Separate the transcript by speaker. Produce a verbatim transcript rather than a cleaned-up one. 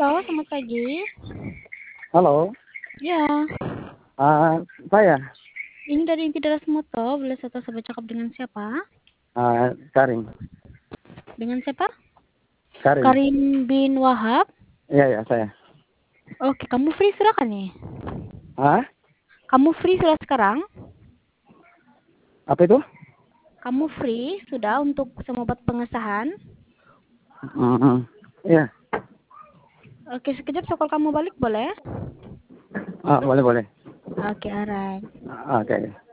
Speaker 1: Halo, selamat pagi.
Speaker 2: Halo.
Speaker 1: Ya.
Speaker 2: Uh, saya.
Speaker 1: Ini dari Intidaras Moto, boleh saya tahu saya bercakap dengan siapa?
Speaker 2: Uh, Karim.
Speaker 1: Dengan siapa?
Speaker 2: Karim.
Speaker 1: Karim bin Wahab.
Speaker 2: Iya, ya, saya.
Speaker 1: Oke, kamu free sudah kan nih?
Speaker 2: Hah?
Speaker 1: Kamu free sudah sekarang?
Speaker 2: Apa itu?
Speaker 1: Kamu free sudah untuk membuat pengesahan?
Speaker 2: Mm -hmm. Iya.
Speaker 1: Oke, sekejap sokol kamu balik boleh?
Speaker 2: Ah, boleh, boleh.
Speaker 1: Oke, alright.
Speaker 2: Oke. Okay.